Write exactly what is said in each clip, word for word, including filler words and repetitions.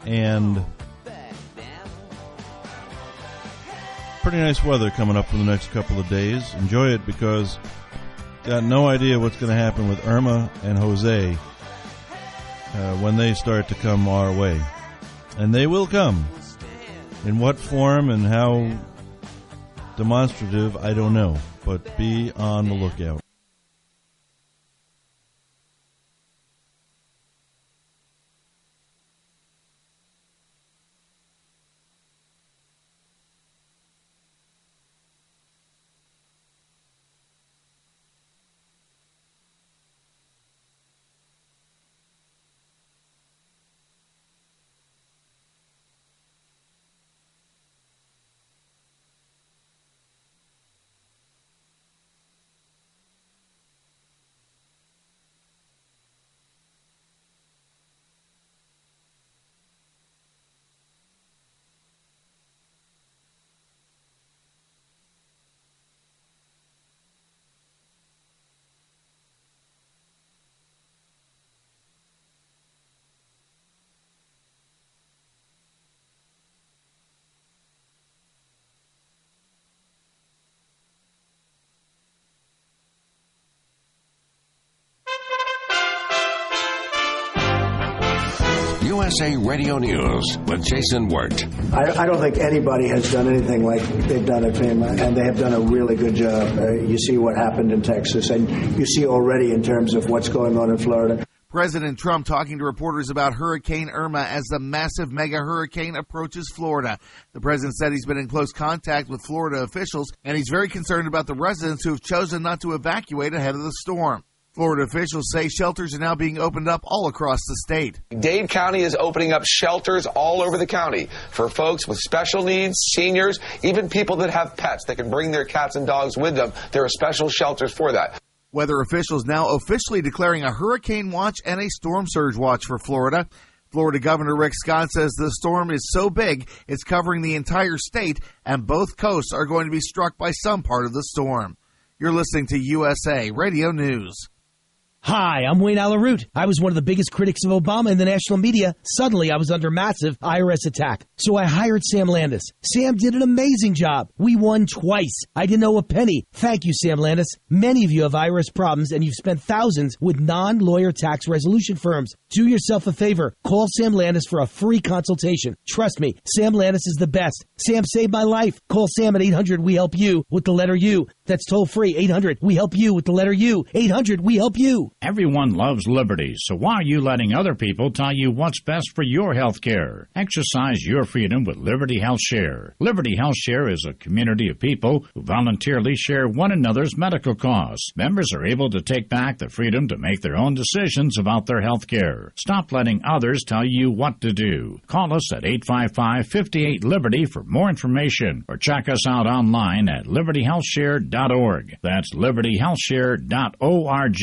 and pretty nice weather coming up for the next couple of days. Enjoy it, because got no idea what's going to happen with Irma and Jose uh, when they start to come our way. And they will come. In what form and how demonstrative, I don't know. But be on the lookout. U S A Radio News with Jason Wirt. I, I don't think anybody has done anything like they've done at FEMA, and they have done a really good job. Uh, you see what happened in Texas, and you see already in terms of what's going on in Florida. President Trump talking to reporters about Hurricane Irma as the massive mega hurricane approaches Florida. The president said he's been in close contact with Florida officials, and he's very concerned about the residents who have chosen not to evacuate ahead of the storm. Florida officials say shelters are now being opened up all across the state. Dade County is opening up shelters all over the county for folks with special needs, seniors, even people that have pets. They can bring their cats and dogs with them. There are special shelters for that. Weather officials now officially declaring a hurricane watch and a storm surge watch for Florida. Florida Governor Rick Scott says the storm is so big it's covering the entire state, and both coasts are going to be struck by some part of the storm. You're listening to U S A Radio News. Hi, I'm Wayne Alaroot. I was one of the biggest critics of Obama in the national media. Suddenly, I was under massive I R S attack. So I hired Sam Landis. Sam did an amazing job. We won twice. I didn't owe a penny. Thank you, Sam Landis. Many of you have I R S problems, and you've spent thousands with non-lawyer tax resolution firms. Do yourself a favor. Call Sam Landis for a free consultation. Trust me, Sam Landis is the best. Sam saved my life. Call Sam at eight hundred we help you with the letter U. That's toll free. eight hundred we help you with the letter U. eight hundred we help you. Everyone loves liberty, so why are you letting other people tell you what's best for your health care? Exercise your freedom with Liberty Health Share. Liberty Health Share is a community of people who voluntarily share one another's medical costs. Members are able to take back the freedom to make their own decisions about their health care. Stop letting others tell you what to do. Call us at eight five five, five eight, Liberty for more information, or check us out online at liberty health share dot org. That's liberty health share dot org.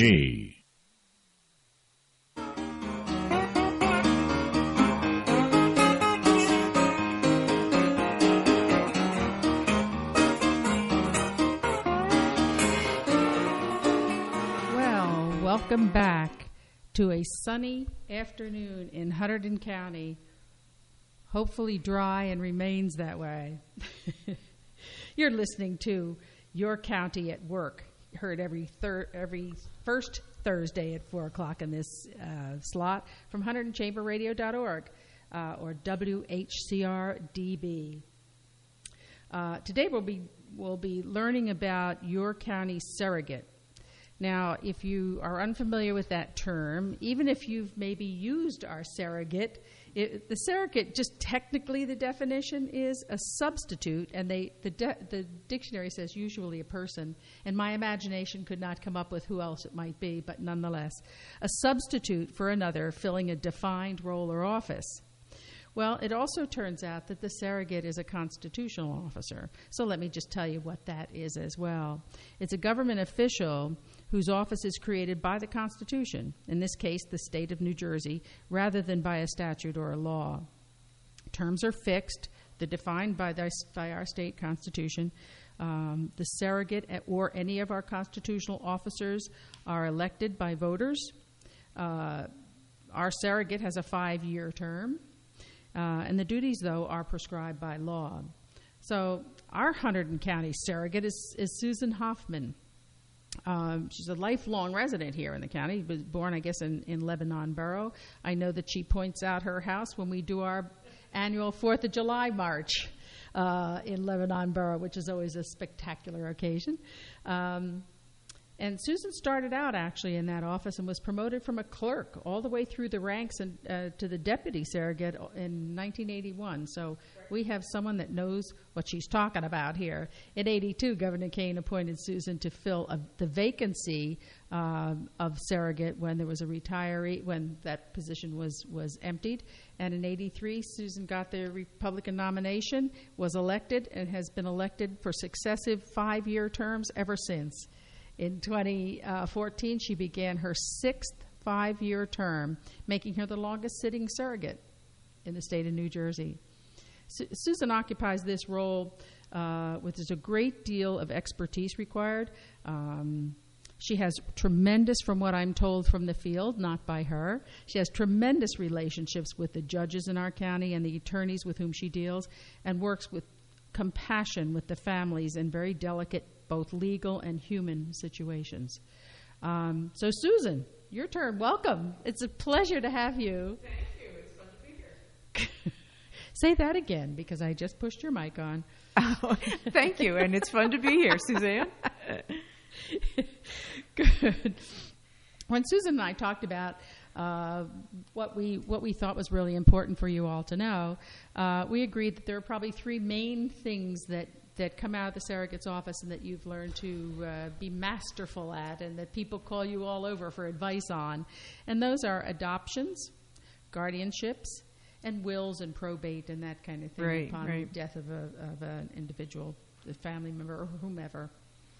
Welcome back to a sunny afternoon in Hunterdon County. Hopefully dry and remains that way. You're listening to Your County at Work, heard every thir- every first Thursday at four o'clock in this uh, slot from Hunterdon Chamber Radio dot org uh, or W H C R D B. Uh, today we'll be we'll be learning about Your County Surrogate. Now, if you are unfamiliar with that term, even if you've maybe used our surrogate, it, the surrogate, just technically the definition is a substitute, and they the, de, the dictionary says usually a person, and my imagination could not come up with who else it might be, but nonetheless, a substitute for another filling a defined role or office. Well, it also turns out that the surrogate is a constitutional officer. So let me just tell you what that is as well. It's a government official whose office is created by the Constitution, in this case, the state of New Jersey, rather than by a statute or a law. Terms are fixed. They're defined by, the, by our state constitution. Um, the surrogate or any of our constitutional officers are elected by voters. Uh, our surrogate has a five-year term. Uh, and the duties, though, are prescribed by law. So our Hunterdon County surrogate is, is Susan Hoffman. Um, she's a lifelong resident here in the county, was born, I guess, in, in Lebanon Borough. I know that she points out her house when we do our annual fourth of July march uh, in Lebanon Borough, which is always a spectacular occasion. Um, and Susan started out, actually, in that office and was promoted from a clerk all the way through the ranks and uh, to the deputy surrogate in nineteen eighty-one. So we have someone that knows what she's talking about here. In eighty-two, Governor Kane appointed Susan to fill a, the vacancy uh, of surrogate when there was a retiree, when that position was, was emptied. And in eighty-three, Susan got the Republican nomination, was elected, and has been elected for successive five-year terms ever since. In twenty fourteen, she began her sixth five-year term, making her the longest-sitting surrogate in the state of New Jersey. Su- Susan occupies this role uh, with a great deal of expertise required. Um, she has tremendous, from what I'm told from the field, not by her, she has tremendous relationships with the judges in our county and the attorneys with whom she deals, and works with compassion with the families in very delicate, both legal and human situations. Um, so, Susan, your turn. Welcome. It's a pleasure to have you. Thank you. It's fun to be here. Say that again, because I just pushed your mic on. Oh, thank you, and it's fun to be here, Suzanne. Good. When Susan and I talked about uh, what we what we thought was really important for you all to know, uh, we agreed that there are probably three main things that that come out of the surrogate's office and that you've learned to uh, be masterful at, and that people call you all over for advice on. And those are adoptions, guardianships, and wills and probate and that kind of thing right, upon right. the death of, a, of an individual, a family member or whomever.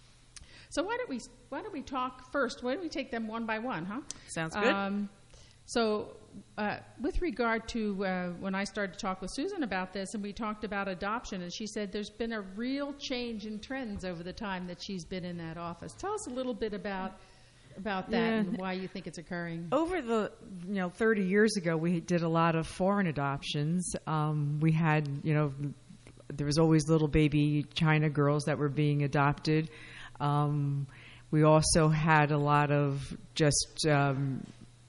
So why don't we why don't we talk first? Why don't we take them one by one, huh? Sounds good. Um, so uh, with regard to uh, when I started to talk with Susan about this, and we talked about adoption, and she said there's been a real change in trends over the time that she's been in that office. Tell us a little bit about about that Yeah. and why you think it's occurring. Over the, you know, thirty years ago, we did a lot of foreign adoptions. Um, we had, you know, there was always little baby China girls that were being adopted. Um, we also had a lot of just um,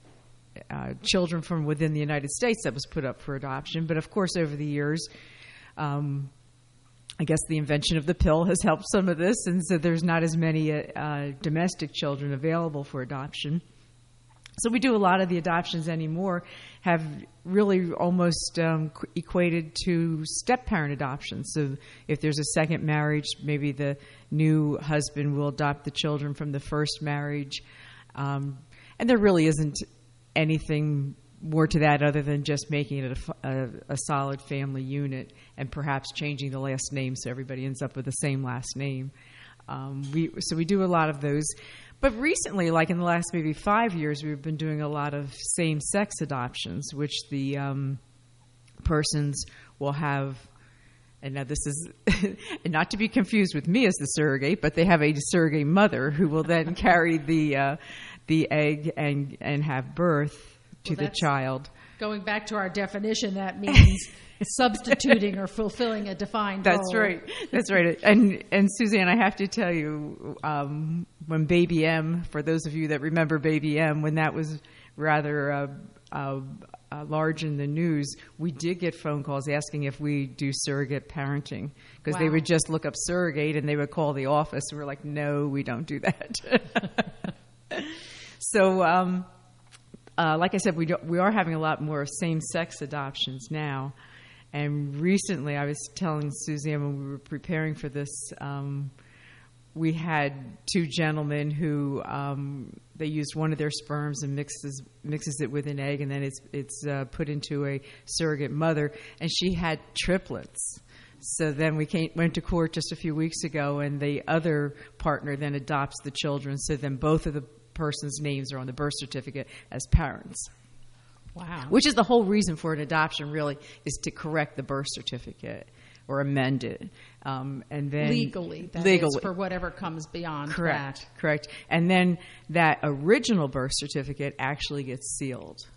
uh, children from within the United States that was put up for adoption. But of course, over the years, um, I guess the invention of the pill has helped some of this, and so there's not as many uh, domestic children available for adoption. So we do a lot of the adoptions anymore have really almost um, qu- equated to step-parent adoption. So if there's a second marriage, maybe the new husband will adopt the children from the first marriage. Um, and there really isn't anything more to that other than just making it a, a, a solid family unit and perhaps changing the last name so everybody ends up with the same last name. Um, we, so we do a lot of those. But recently, like in the last maybe five years, we've been doing a lot of same-sex adoptions, which the um, persons will have, and now this is and not to be confused with me as the surrogate, but they have a surrogate mother who will then carry the uh, the egg and and have birth to Well, the child. Going back to our definition, that means substituting or fulfilling a defined That's role. right. That's right. And and Suzanne, I have to tell you, um, when Baby M, for those of you that remember Baby M, when that was rather uh, uh, uh, large in the news, we did get phone calls asking if we do surrogate parenting, because they Wow. would just look up surrogate and they would call the office. And we're like, no, we don't do that. so. Um, Uh, like I said, we do, we are having a lot more same-sex adoptions now. And recently, I was telling Suzanne when we were preparing for this, um, we had two gentlemen who um, they used one of their sperms and mixes mixes it with an egg, and then it's it's uh, put into a surrogate mother, and she had triplets. So then we came, went to court just a few weeks ago, and the other partner then adopts the children. So then both of the person's names are on the birth certificate as parents. Wow. Which is the whole reason for an adoption, really, is to correct the birth certificate or amend it. Um, and then Legally, that legally. is, for whatever comes beyond Correct, that. correct. And then that original birth certificate actually gets sealed.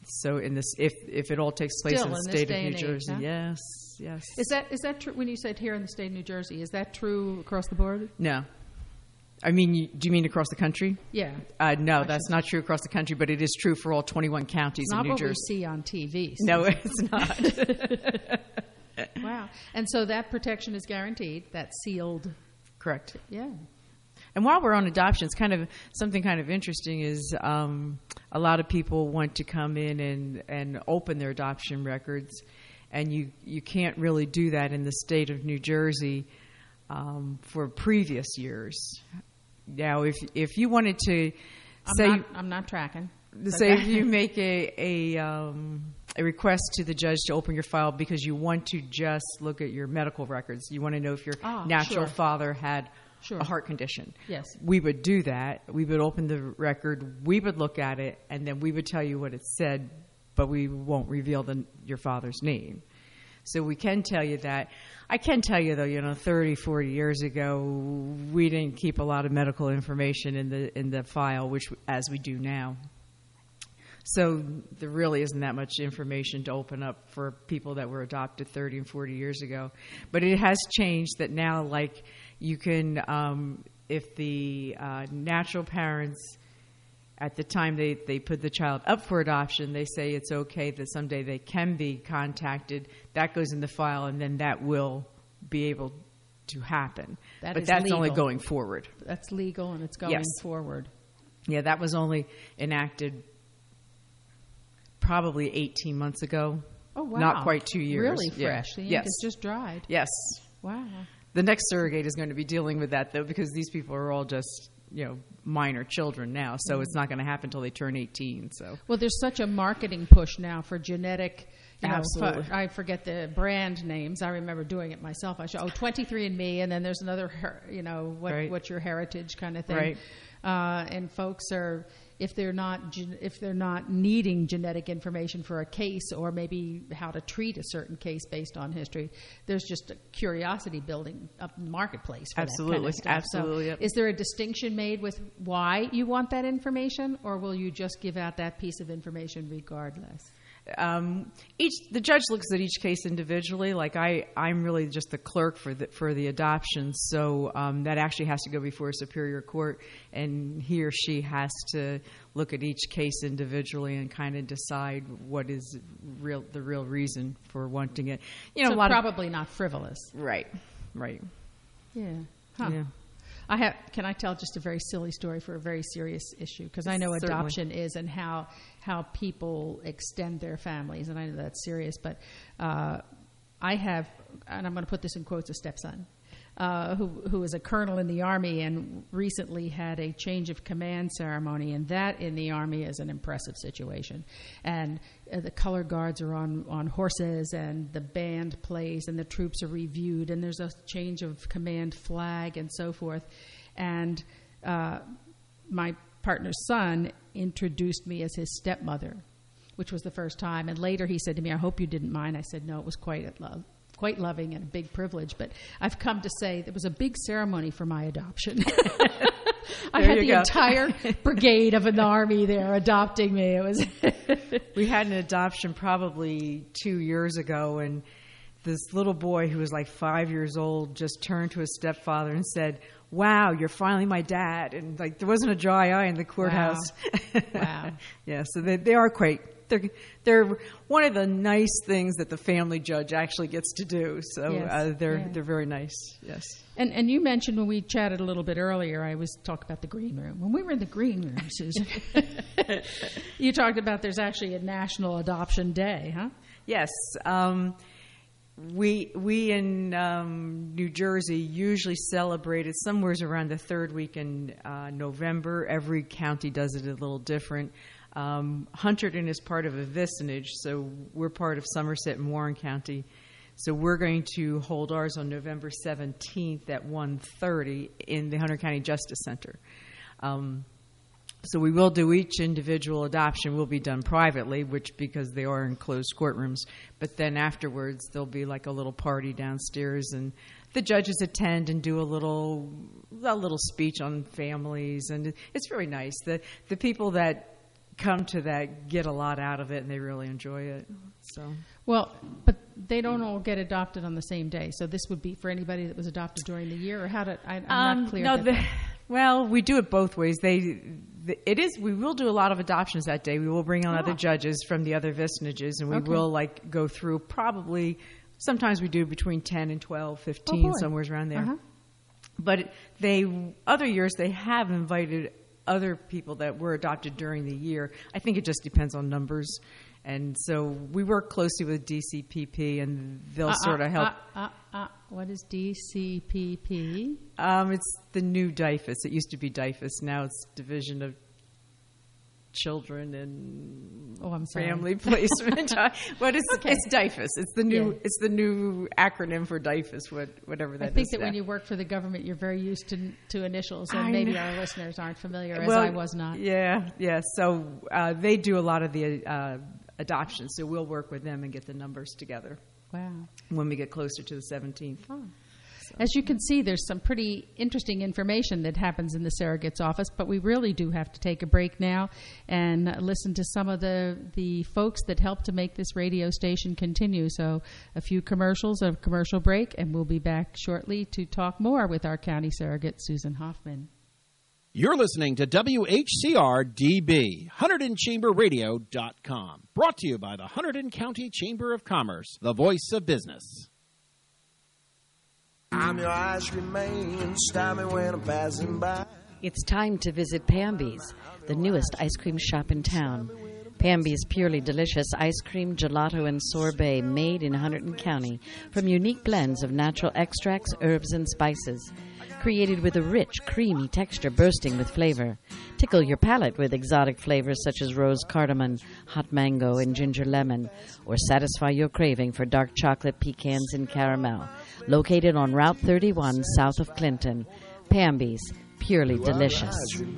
So in this, if if it all takes place Still in the in state this of day New and age, Jersey, huh? yes, yes. Is that is that true when you said here in the state of New Jersey? Is that true across the board? No. I mean, you, do you mean across the country? Yeah. Uh, no, that's not true across the country, but it is true for all twenty-one counties Not in New what Jersey. we see on T V. so- No, it's not. Wow. And so that protection is guaranteed. That's sealed. Correct. Yeah. And while we're on adoption, it's kind of something kind of interesting is um, a lot of people want to come in and, and open their adoption records, and you, you can't really do that in the state of New Jersey um, for previous years. Now, if if you wanted to I'm say not, I'm not tracking. say if you make a a, um, a request to the judge to open your file because you want to just look at your medical records, you want to know if your Ah, natural sure. father had Sure. a heart condition. Yes. We would do that. We would open the record. We would look at it, and then we would tell you what it said, but we won't reveal the, your father's name. So we can tell you that. I can tell you, though, you know, thirty, forty years ago, we didn't keep a lot of medical information in the in the file, which as we do now. So there really isn't that much information to open up for people that were adopted thirty and forty years ago. But it has changed that now, like, you can, um, if the uh, natural parents, at the time they, they put the child up for adoption, they say it's okay that someday they can be contacted. That goes in the file, and then that will be able to happen. That but is that's legal. only going forward. That's legal, and it's going Yes. forward. Yeah, that was only enacted probably eighteen months ago. Oh, wow. Not quite two years. Really Yeah. fresh. The ink Yes. is just dried. Yes. Wow. The next surrogate is going to be dealing with that, though, because these people are all just, you know, minor children now, so Mm-hmm. it's not going to happen until they turn eighteen. So Well, there's such a marketing push now for genetic. You know, Absolutely. fu- I forget the brand names. I remember doing it myself. I show, oh, twenty-three and me, and then there's another, her- you know, what, Right. what's your heritage kind of thing. Right. Uh, and folks are, if they're not, gen- if they're not needing genetic information for a case, or maybe how to treat a certain case based on history, there's just a curiosity building up in the marketplace for that kind Absolutely. of stuff. Absolutely, So yep. is there a distinction made with why you want that information, or will you just give out that piece of information regardless? um, each the judge looks at each case individually. Like I, I'm really just the clerk for the for the adoption, so um, that actually has to go before a superior court, and he or she has to look at each case individually and kind of decide what is real the real reason for wanting it. You know, So a lot probably not frivolous. of right, right. Yeah. Huh. Yeah. I have. Can I tell just a very silly story for a very serious issue? Because I know Certainly. adoption is, and how how people extend their families, and I know that's serious. But uh, I have, and I'm going to put this in quotes, a stepson uh, who who is a colonel in the Army and recently had a change of command ceremony, and that in the Army is an impressive situation. And uh, the color guards are on, on horses, and the band plays, and the troops are reviewed, and there's a change of command flag and so forth. And uh, my partner's son introduced me as his stepmother, which was the first time. And later he said to me, "I hope you didn't mind." I said, "No, it was quite a love. Quite loving and a big privilege." But I've come to say there was a big ceremony for my adoption. I There had you the go. entire brigade of an army there adopting me. It was We had an adoption probably two years ago, and this little boy who was like five years old just turned to his stepfather and said, "Wow, you're finally my dad." And like there wasn't a dry eye in the courthouse. Wow. Yeah, so they they are quite. They're they're one of the nice things that the family judge actually gets to do. So Yes, uh, they're yeah. they're very nice. Yes. And and you mentioned when we chatted a little bit earlier, I was talking about the green room. When we were in the green room, Susan, you talked about there's actually a National Adoption Day, huh? Yes. Um, we we in um, New Jersey usually celebrate it somewhere around the third week in uh, November. Every county does it a little different. Um, Hunterdon is part of a vicinage, so we're part of Somerset and Warren County. So we're going to hold ours on November seventeenth at one thirty in the Hunter County Justice Center. Um, So we will do each individual adoption will be done privately, which because they are in closed courtrooms. But then afterwards, there'll be like a little party downstairs, and the judges attend and do a little a little speech on families, and it's very nice. The the people that come to that get a lot out of it, and they really enjoy it. So well, but they don't all get adopted on the same day. So this would be for anybody that was adopted during the year, or how did I, I'm um, not clear. No, that the, that. Well, we do it both ways. They, the, it is. We will do a lot of adoptions that day. We will bring on oh. other judges from the other vistinages, and we okay. will like go through probably. Sometimes we do between ten and twelve, fifteen, oh, somewhere around there. Uh-huh. But they other years they have invited other people that were adopted during the year. I think it just depends on numbers. And so we work closely with D C P P, and they'll uh, sort of help. Uh, uh, uh, what is D C P P? Um, it's the new D I F A S. It used to be D I F A S. Now it's Division of Children and oh, I'm sorry. Family Placement. What is okay. It's D I F A S. It's the new. Yeah. It's the new acronym for D I F A S. What, whatever that is. I think that now. when you work for the government, you're very used to to initials, and I maybe know. our listeners aren't familiar, as well, I was not. Yeah, yeah. So uh, they do a lot of the uh, adoptions. So we'll work with them and get the numbers together. Wow. When we get closer to the seventeenth. Oh. As you can see, there's some pretty interesting information that happens in the surrogate's office, but we really do have to take a break now and listen to some of the, the folks that help to make this radio station continue. So a few commercials, a commercial break, and we'll be back shortly to talk more with our county surrogate, Susan Hoffman. You're listening to W H C R D B, Hunterdon Chamber Radio dot com. Brought to you by the Hunterdon County Chamber of Commerce, the voice of business. I'm your ice cream man, stop me when I'm passing by. It's time to visit Pamby's, the newest ice cream shop in town. Pamby's purely delicious ice cream, gelato, and sorbet made in Hunterdon County from unique blends of natural extracts, herbs, and spices. Created with a rich, creamy texture bursting with flavor. Tickle your palate with exotic flavors such as rose cardamom, hot mango, and ginger lemon. Or satisfy your craving for dark chocolate, pecans, and caramel. Located on Route thirty-one, south of Clinton. Pamby's, purely delicious.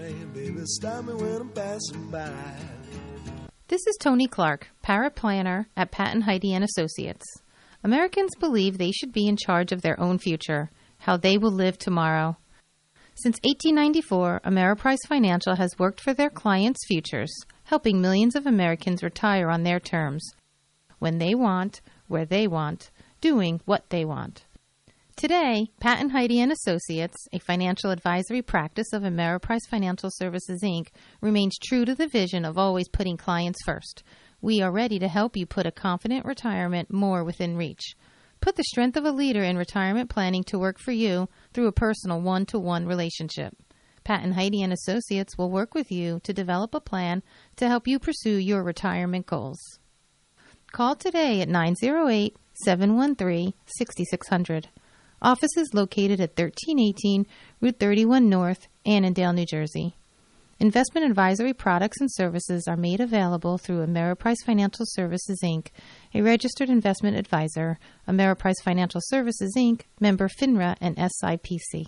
This is Tony Clark, paraplanner at Pat and Heidi and Associates. Americans believe they should be in charge of their own future, how they will live tomorrow. Since eighteen ninety-four, Ameriprise Financial has worked for their clients' futures, helping millions of Americans retire on their terms, when they want, where they want, doing what they want. Today, Pat and Heidi and Associates, a financial advisory practice of Ameriprise Financial Services, Incorporated, remains true to the vision of always putting clients first. We are ready to help you put a confident retirement more within reach. Put the strength of a leader in retirement planning to work for you through a personal one-to-one relationship. Pat and Heidi and Associates will work with you to develop a plan to help you pursue your retirement goals. Call today at nine oh eight, seven one three, six six zero zero. Office is located at thirteen eighteen Route thirty-one North, Annandale, New Jersey. Investment advisory products and services are made available through Ameriprise Financial Services, Incorporated, a registered investment advisor, Ameriprise Financial Services, Incorporated, member FINRA and S I P C.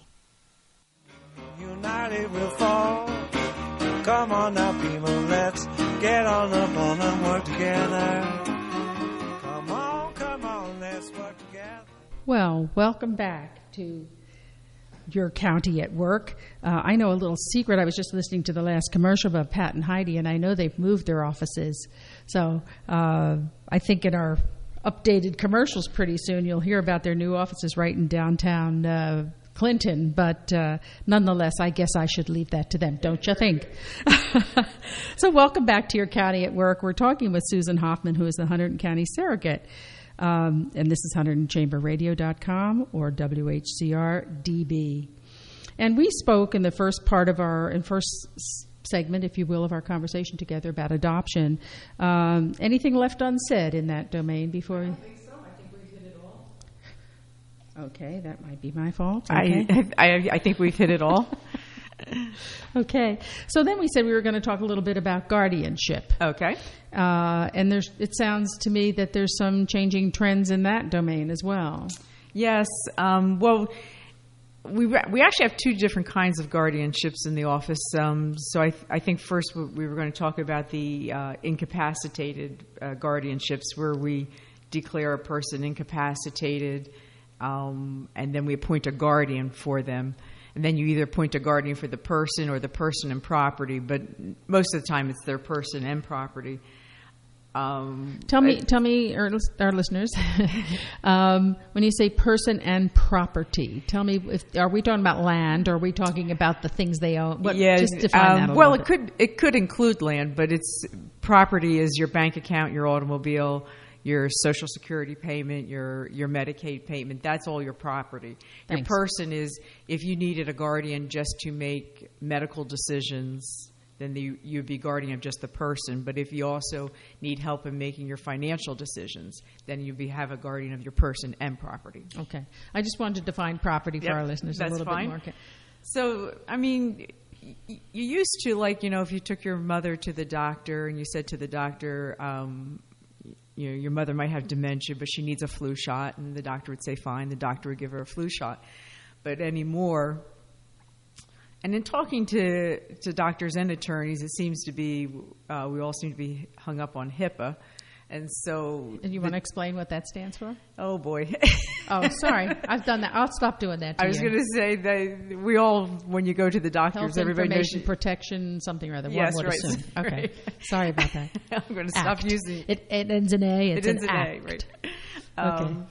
United we'll fall. Come on now, people, let's get on up on and work together. Come on, come on, let's work together. Well, welcome back to Your County at Work. Uh, I know a little secret. I was just listening to the last commercial about Pat and Heidi, and I know they've moved their offices. So uh, I think in our updated commercials pretty soon you'll hear about their new offices right in downtown uh, Clinton. But uh, nonetheless, I guess I should leave that to them, don't you think? So welcome back to Your County at Work. We're talking with Susan Hoffman, who is the Hunterdon County Surrogate. Um, and this is Hunterdon Chamber Radio dot com or W H C R D B. And we spoke in the first part of our, in first segment, if you will, of our conversation together about adoption. Um, anything left unsaid in that domain before? I don't think so. I think we've hit it all. Okay, that might be my fault. Okay. I, I I think we've hit it all. Okay. So then we said we were going to talk a little bit about guardianship. Okay. Uh, and there's, it sounds to me that there's some changing trends in that domain as well. Yes. Um, well, we we actually have two different kinds of guardianships in the office. Um, so I, th- I think first we were going to talk about the uh, incapacitated uh, guardianships, where we declare a person incapacitated, um, and then we appoint a guardian for them. and then you either appoint a guardian for the person or the person and property, but most of the time it's their person and property. Um, tell me, it, tell me, our, our listeners, um, when you say person and property, tell me, if, are we talking about land, or are we talking about the things they own? What, yeah, just define um, that a well, little it bit. could it could include land, but it's property is your bank account, your automobile, your Social Security payment, your your Medicaid payment. That's all your property. Thanks. Your person is if you needed a guardian just to make medical decisions, then the, you'd be guardian of just the person. But if you also need help in making your financial decisions, then you'd be have a guardian of your person and property. Okay. I just wanted to define property for Yep, our listeners a that's little fine. bit more. Okay. So, I mean, y- you used to, like, you know, if you took your mother to the doctor and you said to the doctor, um, you know, your mother might have dementia, but she needs a flu shot, and the doctor would say, fine, the doctor would give her a flu shot. But anymore, and in talking to, to doctors and attorneys, it seems to be, uh, we all seem to be hung up on HIPAA. And so... And you want to explain what that stands for? Oh, boy. Oh, sorry. I've done that. I'll stop doing that to I was you. going to say that we all, when you go to the doctors, Health everybody knows... Information Protection, something or other. Yes, one would right. assume. Okay. Right. Sorry about that. I'm going to Act. stop using... It, it ends in A. It's it ends an in act. A, right. Okay. Um,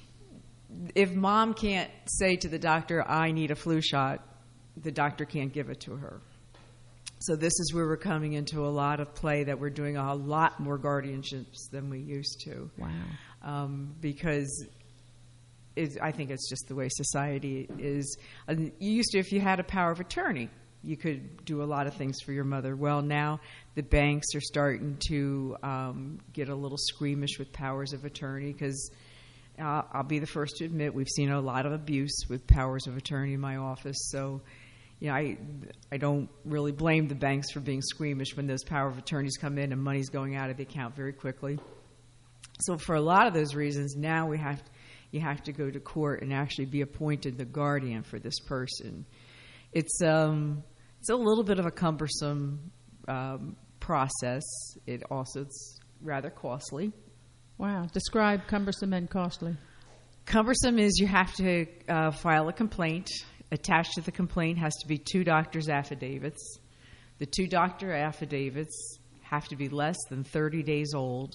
if mom can't say to the doctor, I need a flu shot, the doctor can't give it to her. So this is where we're coming into a lot of play, that we're doing a lot more guardianships than we used to. Wow. Um, because it's, I think it's just the way society is. And you used to, if you had a power of attorney, you could do a lot of things for your mother. Well, now the banks are starting to um, get a little squeamish with powers of attorney, because uh, I'll be the first to admit we've seen a lot of abuse with powers of attorney in my office. So, you know, I I don't really blame the banks for being squeamish when those power of attorneys come in and money's going out of the account very quickly. So for a lot of those reasons, now we have you have to go to court and actually be appointed the guardian for this person. It's um it's a little bit of a cumbersome um, process. It also it's rather costly. Wow. Describe cumbersome and costly. Cumbersome is you have to uh, file a complaint. Attached to the complaint has to be two doctors' affidavits. The two doctor affidavits have to be less than thirty days old.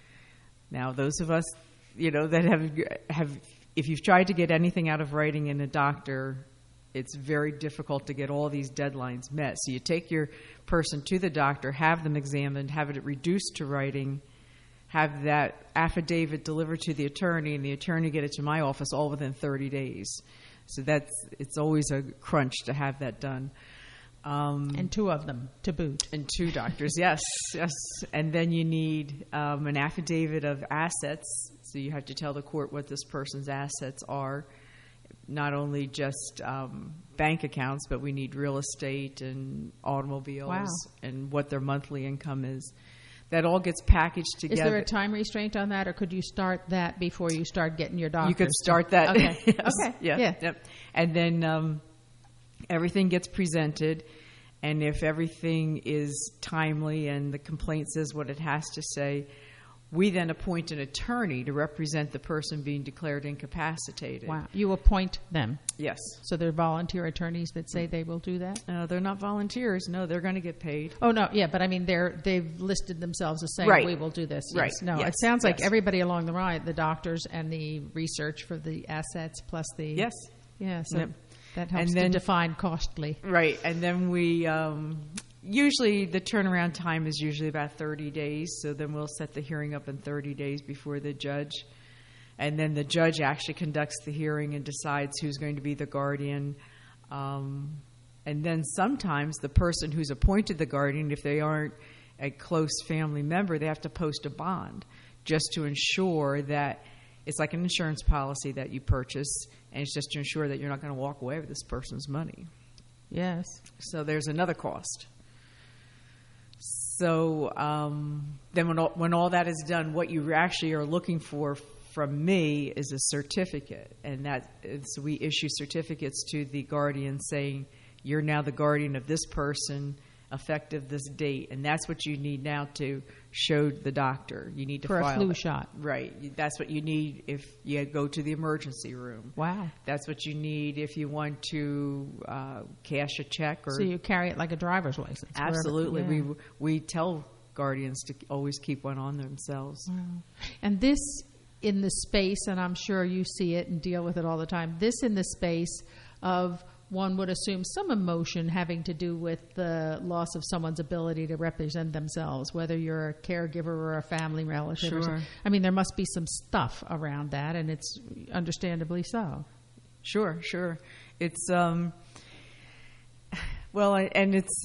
Now, those of us, you know, that have have, if you've tried to get anything out of writing in a doctor, it's very difficult to get all these deadlines met. So you take your person to the doctor, have them examined, have it reduced to writing, have that affidavit delivered to the attorney, and the attorney get it to my office all within thirty days. So that's it's always a crunch to have that done. Um, and two of them to boot. And two doctors, yes, yes. And then you need um, an affidavit of assets. So you have to tell the court what this person's assets are. Not only just um, bank accounts, but we need real estate and automobiles Wow. and what their monthly income is. That all gets packaged together. Is there a time restraint on that, or could you start that before you start getting your doctors? You could start that. Okay. yes. Okay. Yeah. Yeah. Yep. And then um, everything gets presented, and if everything is timely and the complaint says what it has to say, we then appoint an attorney to represent the person being declared incapacitated. Wow. You appoint them? Yes. So they're volunteer attorneys that say they will do that? Uh, they're not volunteers. No, they're going to get paid. Oh, no, yeah, but I mean, they're, they've listed themselves as saying, Right. we will do this. Right. Yes. No, Yes. it sounds like Yes. everybody along the line, the doctors and the research for the assets plus the... Yes. Yeah, so Yep. that helps And then- to define costly. Right. And then we... Um, Usually the turnaround time is usually about thirty days, so then we'll set the hearing up in thirty days before the judge. And then the judge actually conducts the hearing and decides who's going to be the guardian. Um, and then sometimes the person who's appointed the guardian, if they aren't a close family member, they have to post a bond just to ensure that it's like an insurance policy that you purchase, and it's just to ensure that you're not going to walk away with this person's money. Yes. So there's another cost. So um, then when all, when all that is done, what you actually are looking for from me is a certificate. And that is, we issue certificates to the guardian saying, you're now the guardian of this person effective this date, and that's what you need now to show the doctor. You need to for file a flu it. shot. Right. That's what you need if you go to the emergency room. Wow. That's what you need if you want to uh, cash a check. Or So you carry it like a driver's license. Absolutely. Wherever, yeah. We we tell guardians to always keep one on themselves. Wow. And this in the space, and I'm sure you see it and deal with it all the time, this in the space of, one would assume, some emotion having to do with the loss of someone's ability to represent themselves, whether you're a caregiver or a family relative. Sure. Or something. I mean, there must be some stuff around that, and it's understandably so. Sure, sure. It's, um, well, and it's,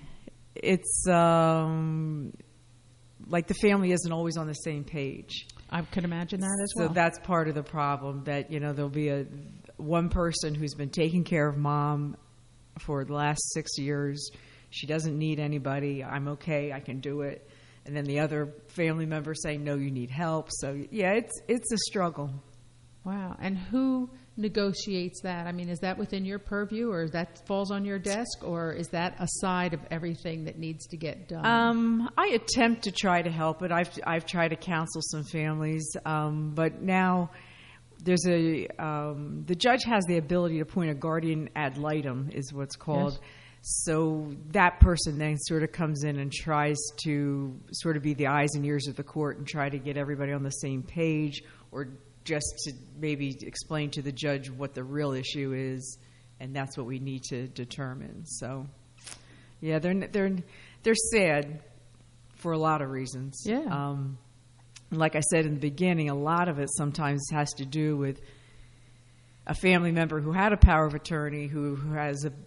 it's, um, like the family isn't always on the same page. I could imagine that as well. So that's part of the problem, that, you know, there'll be a one person who's been taking care of mom for the last six years. She doesn't need anybody. I'm okay. I can do it. And then the other family member saying, no, you need help. So, yeah, it's it's a struggle. Wow. And who negotiates that? I mean, is that within your purview, or that falls on your desk, or is that a side of everything that needs to get done? Um, I attempt to try to help it. I've I've tried to counsel some families, um, but now there's a um, the judge has the ability to appoint a guardian ad litem, is what's called. Yes. So that person then sort of comes in and tries to sort of be the eyes and ears of the court and try to get everybody on the same page, or just to maybe explain to the judge what the real issue is, and that's what we need to determine. So, yeah, they're they're they're sad for a lot of reasons. Yeah. Um, like I said in the beginning, a lot of it sometimes has to do with a family member who had a power of attorney who, who has a,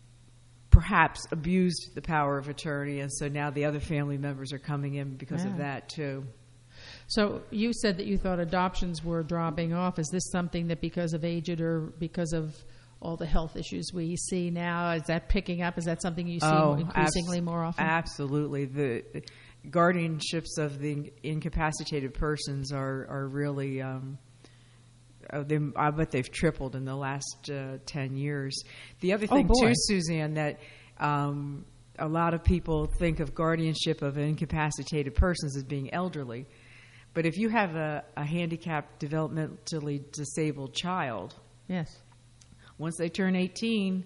perhaps abused the power of attorney, and so now the other family members are coming in because Yeah. of that too. So you said that you thought adoptions were dropping off. Is this something that because of age or because of all the health issues we see now, is that picking up? Is that something you see Oh, increasingly abs- more often? Absolutely. The guardianships of the incapacitated persons are, are really, um, oh, they, I bet they've tripled in the last uh, ten years. The other thing, Oh, boy. too, Suzanne, that um, a lot of people think of guardianship of incapacitated persons as being elderly. But if you have a, a handicapped, developmentally disabled child, yes, once they turn eighteen,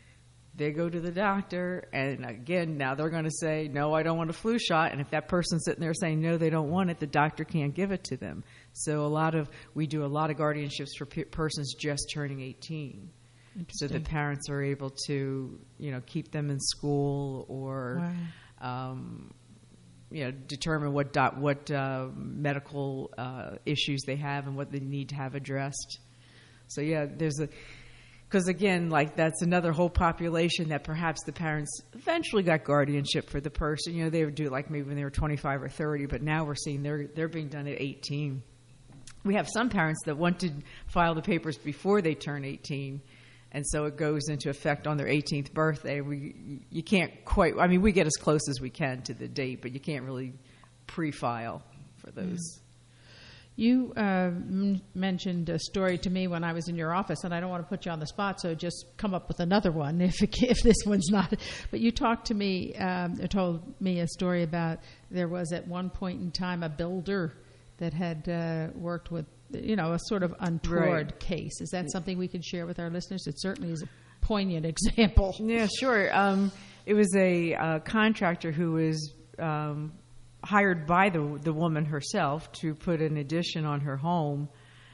they go to the doctor, and again, now they're going to say, no, I don't want a flu shot. And if that person's sitting there saying, no, they don't want it, the doctor can't give it to them. So a lot of, we do a lot of guardianships for pe- persons just turning eighteen. So the parents are able to, you know, keep them in school, or, Wow. um, you know, determine what dot, what uh, medical uh, issues they have and what they need to have addressed. So yeah, there's a, because again, like that's another whole population that perhaps the parents eventually got guardianship for the person. You know, they would do it like maybe when they were twenty-five or thirty, but now we're seeing they're they're being done at eighteen. We have some parents that want to file the papers before they turn eighteen, and so it goes into effect on their eighteenth birthday. We you can't quite. I mean, we get as close as we can to the date, but you can't really pre-file for those. You uh, m- mentioned a story to me when I was in your office, and I don't want to put you on the spot, so just come up with another one if it, if this one's not. But you talked to me, um, told me a story about there was at one point in time a builder that had uh, worked with, you know, a sort of untoward Right. case. Is that something we could share with our listeners? It certainly is a poignant example. Yeah, sure. Um, it was a uh, contractor who was um, hired by the the woman herself to put an addition on her home.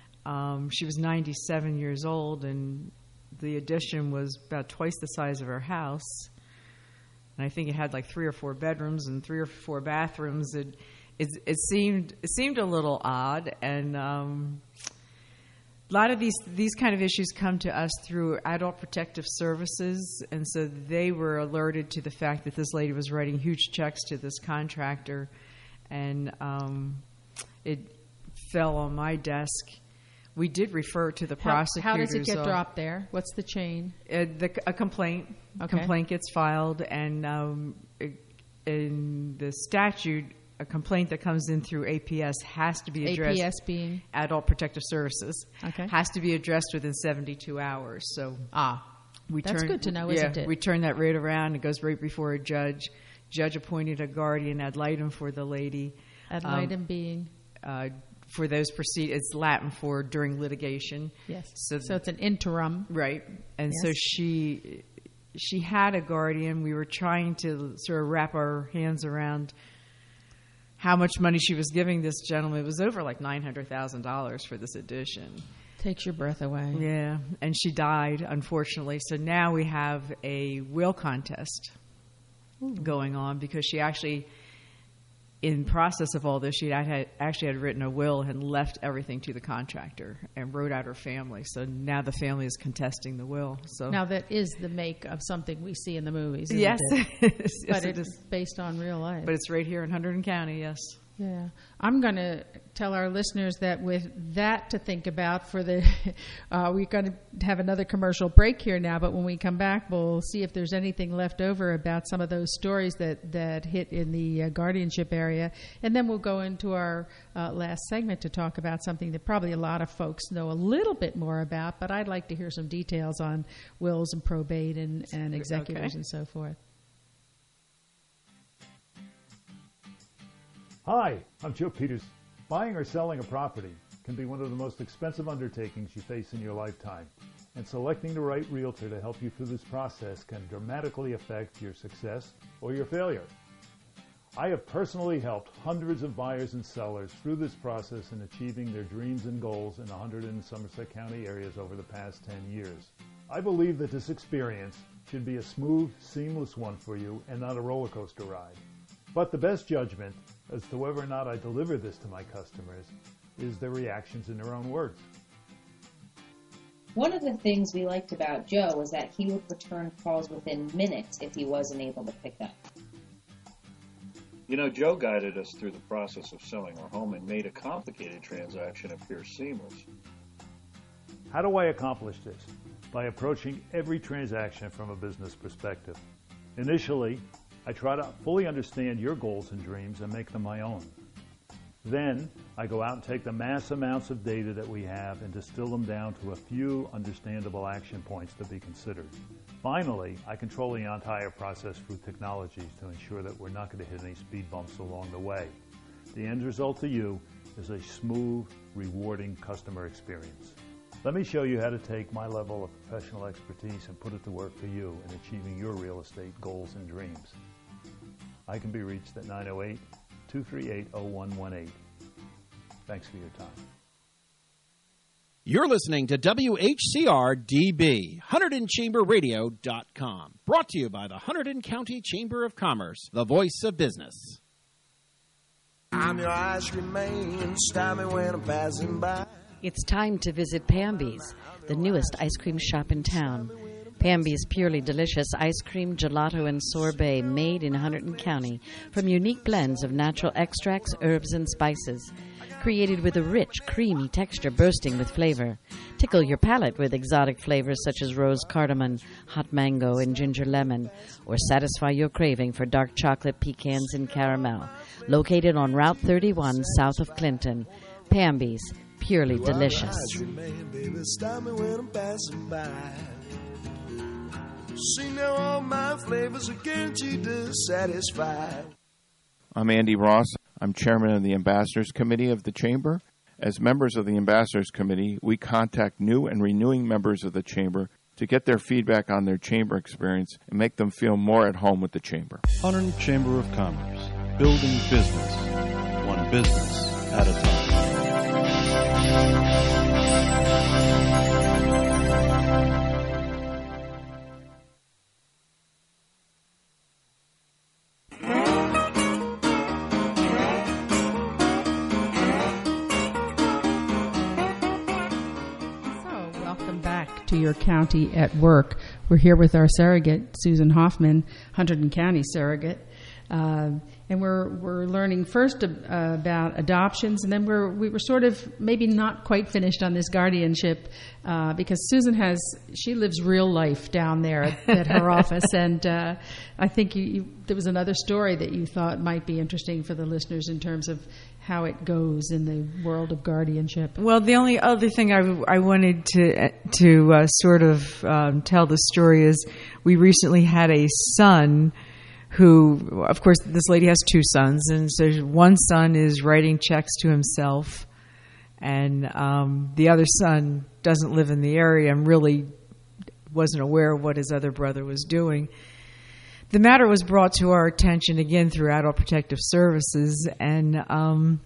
Um, she was ninety-seven years old, and the addition was about twice the size of her house. And I think it had like three or four bedrooms and three or four bathrooms. It it, it seemed it seemed a little odd, and um, a lot of these these kind of issues come to us through Adult Protective Services, and so they were alerted to the fact that this lady was writing huge checks to this contractor, and um, it fell on my desk. We did refer to the How, prosecutors. how does it get uh, dropped there? What's the chain? Uh, the, a complaint. A Okay. complaint gets filed, and um, it- in the statute, a complaint that comes in through A P S has to be addressed. A P S being? Adult Protective Services. Okay. Has to be addressed within seventy-two hours. So ah, we That's turn, good to know, yeah, isn't it? We turn that right around. It goes right before a judge. Judge appointed a guardian ad litem for the lady. Ad litem um, being? Uh, for those proceed, it's Latin for during litigation. Yes. So, so it's an interim. Right. And yes. so she she had a guardian. We were trying to sort of wrap our hands around how much money she was giving this gentleman. It was over like nine hundred thousand dollars for this edition. Takes your breath away. Yeah. And she died, unfortunately. So now we have a will contest Ooh. going on because she actually, in process of all this, she had actually had written a will and left everything to the contractor and wrote out her family. So now the family is contesting the will. So now that is the make of something we see in the movies, isn't yes, it? yes, but it it's is based on real life. But it's right here in Hunterdon County. Yes. Yeah, I'm going to tell our listeners that with that to think about for the, uh, we're going to have another commercial break here now, but when we come back, we'll see if there's anything left over about some of those stories that, that hit in the uh, guardianship area. And then we'll go into our uh, last segment to talk about something that probably a lot of folks know a little bit more about, but I'd like to hear some details on wills and probate and, and executors okay. and so forth. Hi, I'm Joe Peters. Buying or selling a property can be one of the most expensive undertakings you face in your lifetime, and selecting the right realtor to help you through this process can dramatically affect your success or your failure. I have personally helped hundreds of buyers and sellers through this process in achieving their dreams and goals in the Hunterdon and Somerset County areas over the past ten years. I believe that this experience should be a smooth, seamless one for you and not a roller coaster ride. But the best judgment as to whether or not I deliver this to my customers is their reactions in their own words. One of the things we liked about Joe was that he would return calls within minutes if he wasn't able to pick up. You know, Joe guided us through the process of selling our home and made a complicated transaction appear seamless. How do I accomplish this? By approaching every transaction from a business perspective. Initially, I try to fully understand your goals and dreams and make them my own. Then, I go out and take the mass amounts of data that we have and distill them down to a few understandable action points to be considered. Finally, I control the entire process through technologies to ensure that we're not going to hit any speed bumps along the way. The end result to you is a smooth, rewarding customer experience. Let me show you how to take my level of professional expertise and put it to work for you in achieving your real estate goals and dreams. I can be reached at nine oh eight, two three eight, oh one one eight. Thanks for your time. You're listening to W H C R D B, Hunterdon Chamber Radio dot com. Brought to you by the Hunterdon County Chamber of Commerce, the voice of business. I'm your ice cream man, stop me when I'm passing by. It's time to visit Pamby's, the newest ice cream shop in town. Pamby's purely delicious ice cream, gelato, and sorbet made in Hunterdon County from unique blends of natural extracts, herbs, and spices. Created with a rich, creamy texture bursting with flavor. Tickle your palate with exotic flavors such as rose cardamom, hot mango, and ginger lemon. Or satisfy your craving for dark chocolate, pecans, and caramel. Located on Route thirty-one south of Clinton. Pamby's, purely delicious. See now all my flavors are guaranteed to satisfy. I'm Andy Ross. I'm chairman of the Ambassadors Committee of the Chamber. As members of the Ambassadors Committee, we contact new and renewing members of the Chamber to get their feedback on their Chamber experience and make them feel more at home with the Chamber. Hunterdon Chamber of Commerce, building business, one business at a time. To your county at work. We're here with our surrogate, Susan Hoffman, Hunterdon County surrogate, uh, and we're we're learning first uh, about adoptions, and then we're we were sort of maybe not quite finished on this guardianship uh, because Susan has she lives real life down there at, at her office, and uh, I think you, you, there was another story that you thought might be interesting for the listeners in terms of how it goes in the world of guardianship. Well, the only other thing I, I wanted to to uh, sort of um, tell the story is we recently had a son who, of course, this lady has two sons, and so one son is writing checks to himself, and um, the other son doesn't live in the area and really wasn't aware of what his other brother was doing. The matter was brought to our attention again through Adult Protective Services, and um,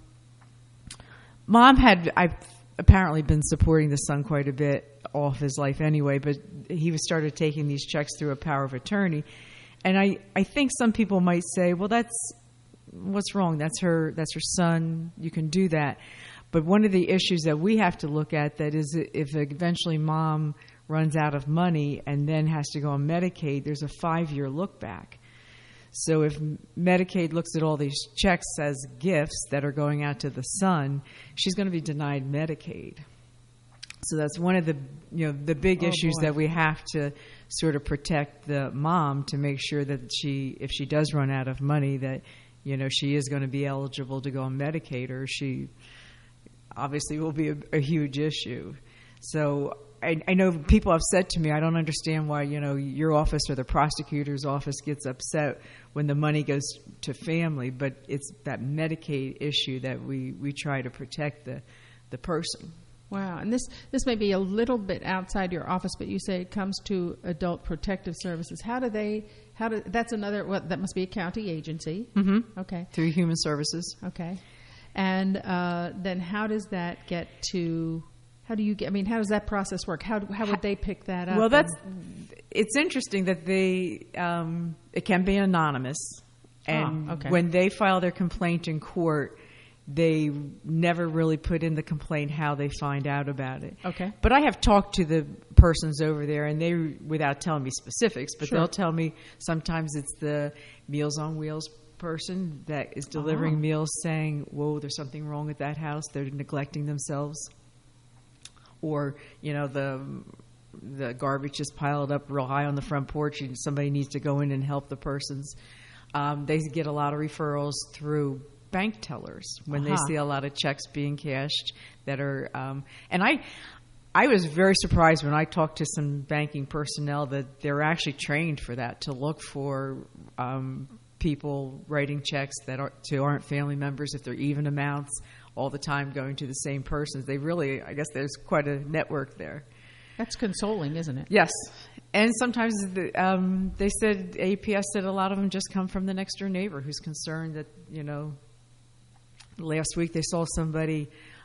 Mom had I've apparently been supporting the son quite a bit all of his life anyway, but he was started taking these checks through a power of attorney. And I, I think some people might say, well, that's what's wrong? That's her that's her son. You can do that. But one of the issues that we have to look at that is if eventually Mom runs out of money and then has to go on Medicaid, there's a five-year look back. So if Medicaid looks at all these checks as gifts that are going out to the son, she's going to be denied Medicaid. So that's one of the you know the big oh, issues boy. that we have to sort of protect the mom to make sure that she, if she does run out of money, that you know she is going to be eligible to go on Medicaid, or she obviously will be a, a huge issue. So I, I know people have said to me, I don't understand why, you know, your office or the prosecutor's office gets upset when the money goes to family, but it's that Medicaid issue that we, we try to protect the, the person. Wow. And this, this may be a little bit outside your office, but you say it comes to Adult Protective Services. How do they, how do, that's another, what, that must be a county agency. Mm-hmm. Okay. Through Human Services. Okay. And uh, then how does that get to... How do you get? I mean, how does that process work? How how would they pick that up? Well, that's it's interesting that they um, it can be anonymous, and oh, okay. when they file their complaint in court, they never really put in the complaint how they find out about it. Okay. But I have talked to the persons over there, and they, without telling me specifics, but Sure. they'll tell me sometimes it's the Meals on Wheels person that is delivering Oh. meals, saying, "Whoa, there's something wrong with that house. They're neglecting themselves." Or, you know, the the garbage is piled up real high on the front porch and somebody needs to go in and help the persons. Um, they get a lot of referrals through bank tellers when Uh-huh. they see a lot of checks being cashed that are um, – and I I was very surprised when I talked to some banking personnel that they're actually trained for that, to look for um, people writing checks that are, to aren't family members, if they're even amounts, all the time going to the same persons. They really, I guess there's quite a network there. That's consoling, isn't it? Yes. And sometimes the, um, they said, A P S said a lot of them just come from the next door neighbor who's concerned that, you know, last week they saw somebody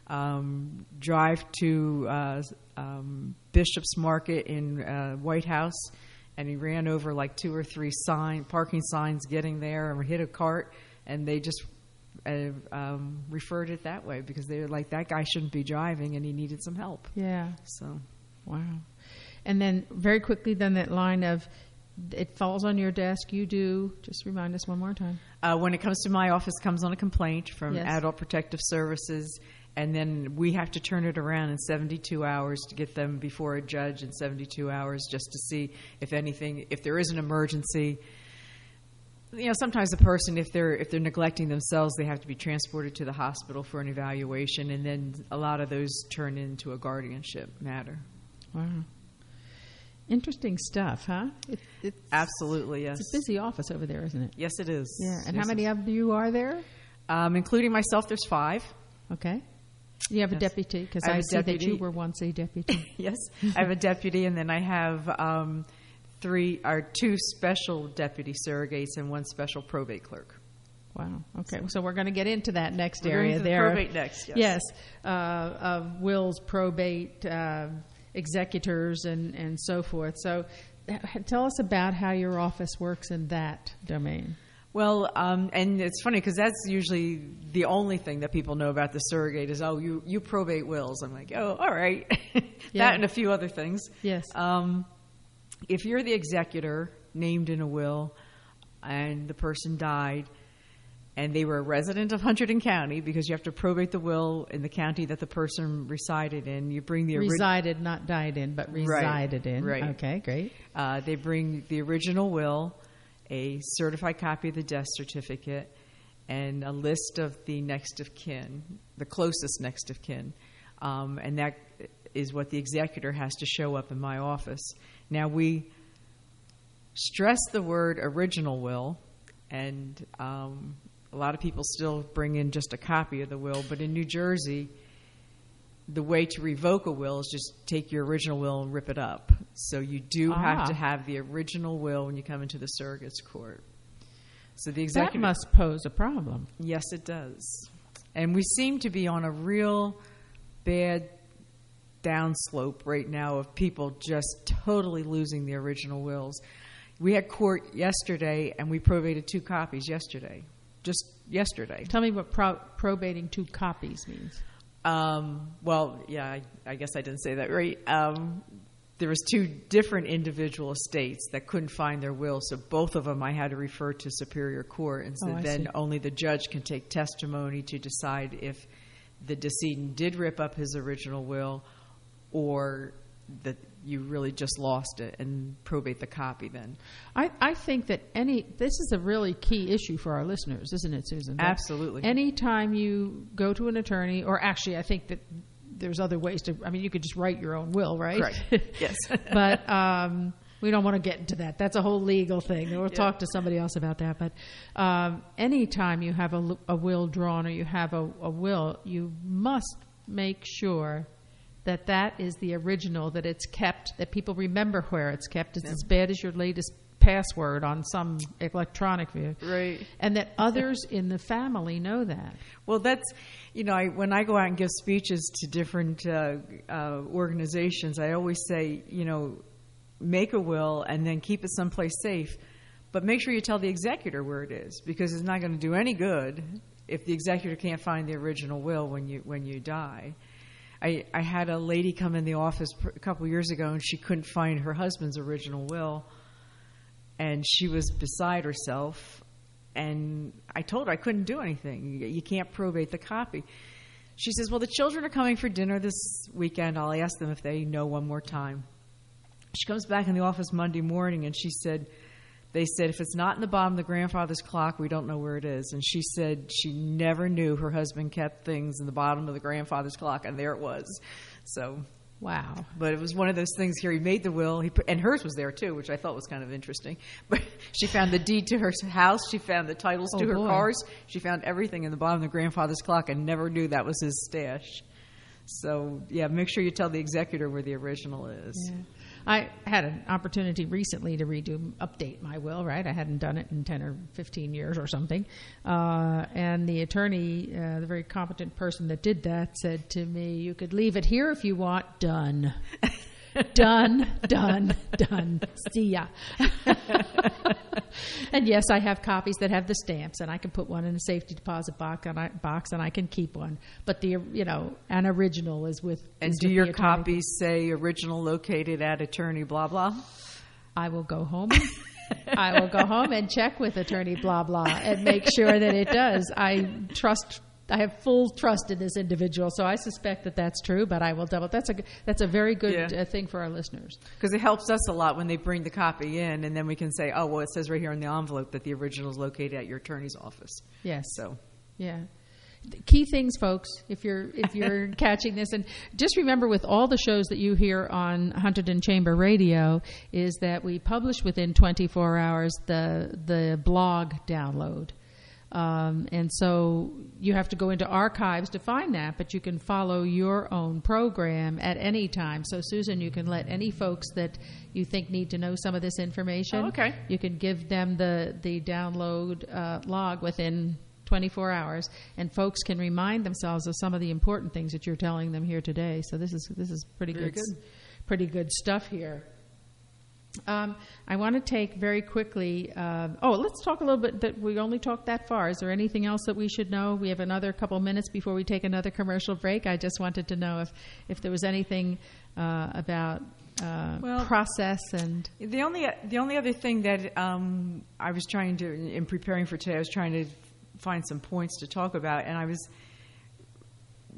um, drive to uh, um, Bishop's Market in uh, White House, and he ran over like two or three sign parking signs getting there and hit a cart, and they just Uh, um, referred it that way because they were like, that guy shouldn't be driving and he needed some help. Yeah. So, wow. And then very quickly, then that line of it falls on your desk, you do, just remind us one more time. Uh, when it comes to my office, comes on a complaint from Yes. Adult Protective Services, and then we have to turn it around in seventy-two hours to get them before a judge in seventy-two hours just to see if anything, if there is an emergency. You know, sometimes a person, if they're if they're neglecting themselves, they have to be transported to the hospital for an evaluation, and then a lot of those turn into a guardianship matter. Wow. Interesting stuff, huh? It, it's, Absolutely, yes. It's a busy office over there, isn't it? Yes, it is. Yeah. And Yes, how many of you are there? Um, including myself, there's five. Okay. You have Yes. a deputy, because I I, have a see that deputy. you were once a deputy. Yes, I have a deputy, and then I have um, three or two special deputy surrogates and one special probate clerk. Wow. Okay. So, so we're going to get into that next We're area going into the there. probate next, yes. Yes. Uh, of wills, probate, uh, executors, and, and so forth. So uh, tell us about how your office works in that domain. Well, um, and it's funny because that's usually the only thing that people know about the surrogate is, oh, you, you probate wills. I'm like, oh, all right. Yeah. That and a few other things. Yes. Um, if you're the executor named in a will and the person died and they were a resident of Hunterdon County, because you have to probate the will in the county that the person resided in, you bring the ori- Resided, not died in, but resided in. Right. Okay, great. Uh, they bring the original will, a certified copy of the death certificate, and a list of the next of kin, the closest next of kin. Um, and that is what the executor has to show up in my office. Now, we stress the word original will, and um, a lot of people still bring in just a copy of the will, but in New Jersey, the way to revoke a will is just take your original will and rip it up. So you do Ah. have to have the original will when you come into the surrogate's court. So the executor, That must pose a problem. yes, it does. And we seem to be on a real bad downslope right now of people just totally losing the original wills. We had court yesterday, and we probated two copies yesterday, just yesterday. Tell me what pro- probating two copies means. Um, well, yeah, I, I guess I didn't say that right. Um, there was two different individual estates that couldn't find their will, so both of them I had to refer to Superior Court, and so Oh, I then see. only the judge can take testimony to decide if the decedent did rip up his original will or that you really just lost it, and probate the copy then. I, I think that any this is a really key issue for our listeners, isn't it, Susan? That Absolutely. Anytime you go to an attorney, or actually I think that there's other ways to, I mean, you could just write your own will, right? Correct. Yes. But um, we don't want to get into that. That's a whole legal thing. We'll Yeah. talk to somebody else about that. But um, anytime you have a, a will drawn or you have a, a will, you must make sure that that is the original, that it's kept, that people remember where it's kept. It's Yeah. as bad as your latest password on some electronic view. Right. And that others in the family know that. Well, that's, you know, I, when I go out and give speeches to different uh, uh, organizations, I always say, you know, make a will and then keep it someplace safe, but make sure you tell the executor where it is, because it's not going to do any good if the executor can't find the original will when you when you die. I, I had a lady come in the office a couple of years ago, and she couldn't find her husband's original will, and she was beside herself. And I told her I couldn't do anything. You, you can't probate the copy. She says, well, the children are coming for dinner this weekend. I'll ask them if they know one more time. She comes back in the office Monday morning, and she said, they said, if it's not in the bottom of the grandfather's clock, we don't know where it is. And she said she never knew her husband kept things in the bottom of the grandfather's clock, and there it was. So, wow. But it was one of those things here. He made the will, he put, and hers was there too, which I thought was kind of interesting. But she found the deed to her house. She found the titles Oh, to her boy. cars. She found everything in the bottom of the grandfather's clock and never knew that was his stash. So, yeah, make sure you tell the executor where the original is. Yeah. I had an opportunity recently to redo, update my will, right? I hadn't done it in ten or fifteen years or something. Uh, and the attorney, uh, the very competent person that did that, said to me, you could leave it here if you want. Done. Done, done, done. See ya. And yes, I have copies that have the stamps, and I can put one in a safety deposit box, and I, box, and I can keep one. But the, you know, an original is with. And is do with your the attorney. copies say original located at attorney blah blah? I will go home. I will go home and check with attorney blah blah and make sure that it does. I trust. I have full trust in this individual, so I suspect that that's true. But I will double. That's a that's a very good Yeah. uh, thing for our listeners. Because it helps us a lot when they bring the copy in, and then we can say, oh, well, it says right here in the envelope that the original is located at your attorney's office. Yes. So, yeah. The key things, folks, if you're if you're catching this, and just remember with all the shows that you hear on Hunterdon Chamber Radio, is that we publish within twenty-four hours the the blog download. Um, and so you have to go into archives to find that, but you can follow your own program at any time. So, Susan, you can let any folks that you think need to know some of this information. Oh, okay. You can give them the, the download uh, log within twenty-four hours, and folks can remind themselves of some of the important things that you're telling them here today. So this is this is pretty Very good, good. pretty good stuff here. Um, I want to take very quickly. Uh, oh, let's talk a little bit. That we only talked that far. Is there anything else that we should know? We have another couple minutes before we take another commercial break. I just wanted to know if if there was anything uh, about uh, Well, process and. The only the only other thing that um, I was trying to, in preparing for today, I was trying to find some points to talk about, and I was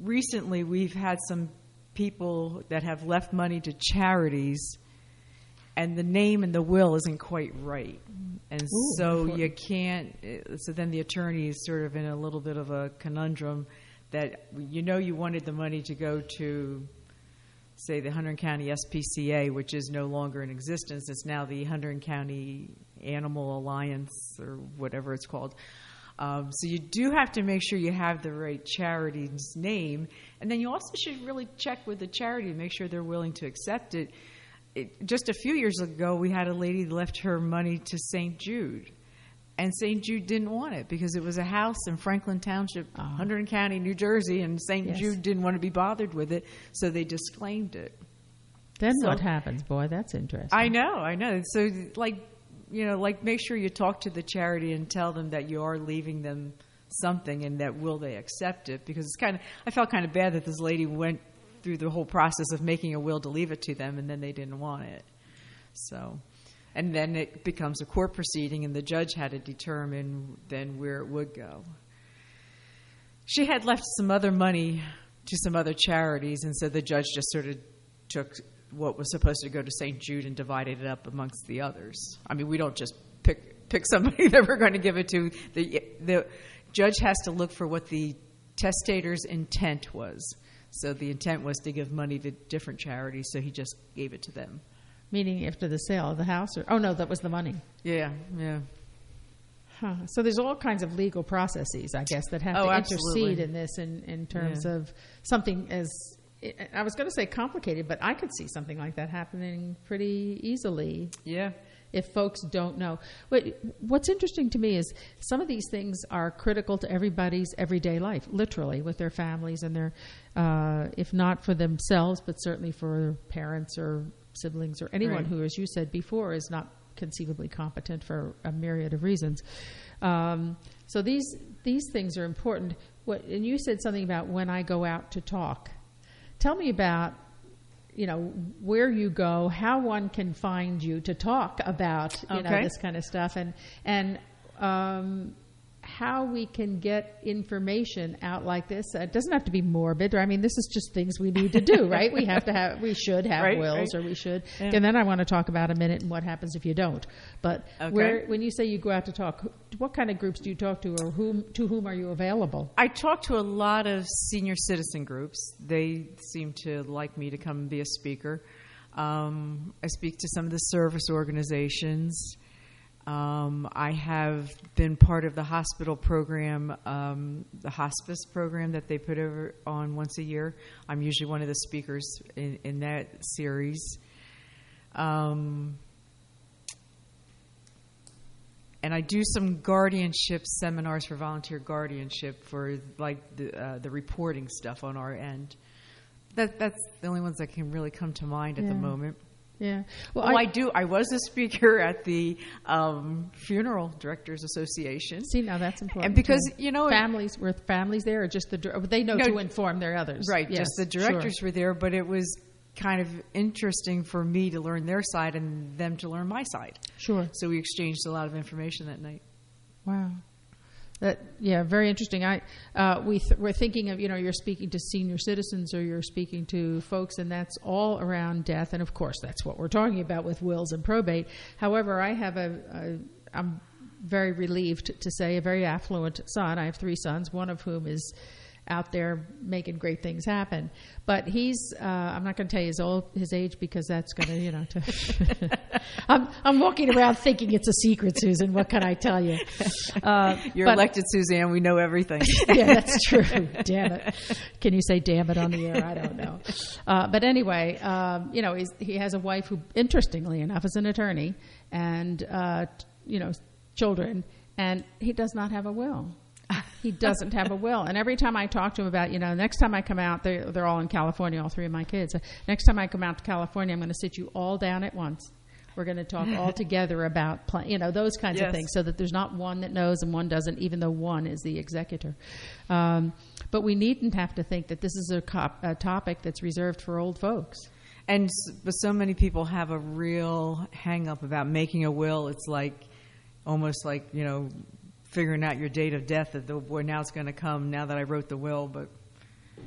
recently we've had some people that have left money to charities, and the name in the will isn't quite right. And Ooh, so important. you can't, so then the attorney is sort of in a little bit of a conundrum that you know you wanted the money to go to, say, the Hunterdon County S P C A, which is no longer in existence. It's now the Hunterdon County Animal Alliance or whatever it's called. Um, so you do have to make sure you have the right charity's name. And then you also should really check with the charity to make sure they're willing to accept it. It, just a few years ago, we had a lady that left her money to Saint Jude. And Saint Jude didn't want it because it was a house in Franklin Township, uh-huh. Hunterdon County, New Jersey, and Saint Yes. Jude didn't want to be bothered with it, so they disclaimed it. Then so, what happens? Boy, that's interesting. I know, I know. So, like, you know, like make sure you talk to the charity and tell them that you are leaving them something and that will they accept it, because it's kind of, I felt kind of bad that this lady went through the whole process of making a will to leave it to them, and then they didn't want it. So... And then it becomes a court proceeding, and the judge had to determine then where it would go. She had left some other money to some other charities, and so the judge just sort of took what was supposed to go to Saint Jude and divided it up amongst the others. I mean, we don't just pick pick somebody that we're going to give it to. The, the judge has to look for what the testator's intent was. So the intent was to give money to different charities, so he just gave it to them. Meaning after the sale of the house? Or, oh, no, that was the money. Yeah, yeah. Huh. So there's all kinds of legal processes, I guess, that have oh, to absolutely. intercede in this in, in terms yeah. of something as, I was going to say complicated, but I could see something like that happening pretty easily. Yeah. If folks don't know. But what's interesting to me is some of these things are critical to everybody's everyday life, literally, with their families and their, uh, if not for themselves, but certainly for parents or siblings or anyone right. who, as you said before, is not conceivably competent for a myriad of reasons. Um, so these these things are important. What, and you said something about when I go out to talk. Tell me about, you know, where you go, how one can find you to talk about, you okay. know, this kind of stuff, and and um, how we can get information out like this. Uh, it doesn't have to be morbid. Or, I mean, this is just things we need to do, right? We have to have, we should have right, wills, right. or we should. Yeah. And then I want to talk about a minute and what happens if you don't. But okay. where, when you say you go out to talk, what kind of groups do you talk to, or whom to whom are you available? I talk to a lot of senior citizen groups. They seem to like me to come and be a speaker. Um, I speak to some of the service organizations. Um, I have been part of the hospital program, um, the hospice program that they put over on once a year. I'm usually one of the speakers in, in that series. Um, and I do some guardianship seminars for volunteer guardianship for like the, uh, the reporting stuff on our end. That, that's the only ones that can really come to mind at Yeah. the moment. Yeah. Well, oh, I, I do. I was a speaker at the um, Funeral Directors Association. See, now that's important. And because, too. you know... Families, were families there, or just the... They know no, to inform their others. Right, yes, just the directors sure. were there, but it was kind of interesting for me to learn their side and them to learn my side. Sure. So we exchanged a lot of information that night. Wow. That, yeah, very interesting. I uh, we th- we're thinking of, you know, you're speaking to senior citizens or you're speaking to folks, and that's all around death. And of course, that's what we're talking about with wills and probate. However, I have a, a I'm very relieved to say a very affluent son. I have three sons, one of whom is out there making great things happen. But he's, uh, I'm not going to tell you his old, his age, because that's going to, you know, to I'm, I'm walking around thinking it's a secret, Susan. What can I tell you? Uh, You're but, elected, Suzanne. We know everything. Yeah, that's true. Damn it. Can you say damn it on the air? I don't know. Uh, but anyway, um, you know, he's, he has a wife who, interestingly enough, is an attorney and, uh, you know, children, and he does not have a will. He doesn't have a will. And every time I talk to him about, you know, next time I come out, they're, they're all in California, all three of my kids. Next time I come out to California, I'm going to sit you all down at once. We're going to talk all together about, pl- you know, those kinds yes. of things, so that there's not one that knows and one doesn't, even though one is the executor. Um, but we needn't have to think that this is a, cop- a topic that's reserved for old folks. And but so many people have a real hang-up about making a will. It's like, almost like, you know, figuring out your date of death, that the boy, now it's going to come now that I wrote the will. But